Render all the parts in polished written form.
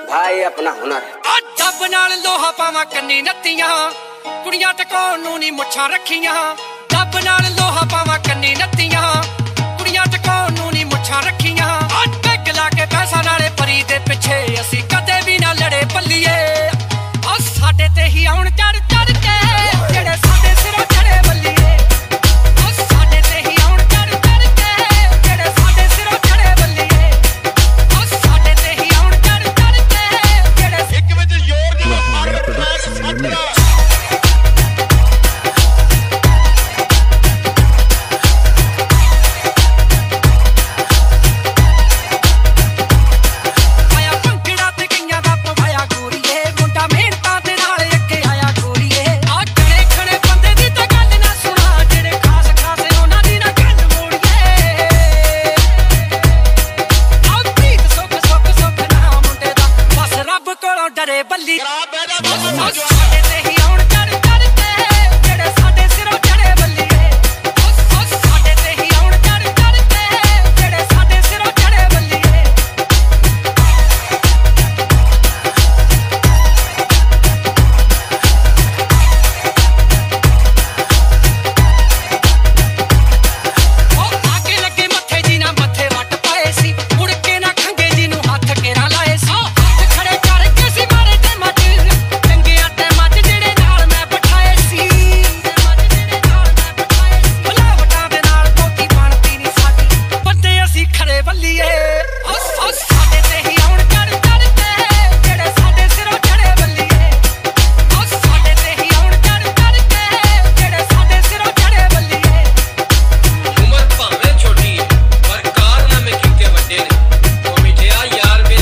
भाई अपना हुनर है। जब नाल लोहा पावा कन्नी नत्तियां कुड़ियां टकाउण नूं नी मुछां रखियां। जब नाल लोहा पावा कन्नी नत्तियां कुड़ियां टकाउण नूं नी मुछां रखियां। पैग ला के पैसा नाले परी दे पिछे असीं कदे भी ना लड़े बल्लीए। आ साडे ते ही आउण चढ़ चढ़ के जेड़े साडे सिरों चढ़े बल्लीए। आ साडे ते ही आउण चढ़ चढ़ के जेड़े साडे सिरों चढ़े बल्लीए। आ साडे ते ही आउण चढ़ चढ़ के जेड़े एक वजे जोर दे मार डरे बल्ली साडे ते ही आउण चढ़ चढ़ के जेड़े साडे सिरों चढ़े बल्लीए। साडे ते ही आउण चढ़ चढ़ के जेड़े साडे सिरों चढ़े बल्लीए। आके लगे मत्थे जी ना मत्थे वट पाए सी मुड़ के ना खंगे जी नूं हथ केरा लाए सी।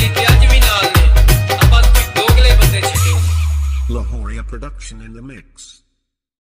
Lahoria production in the mix.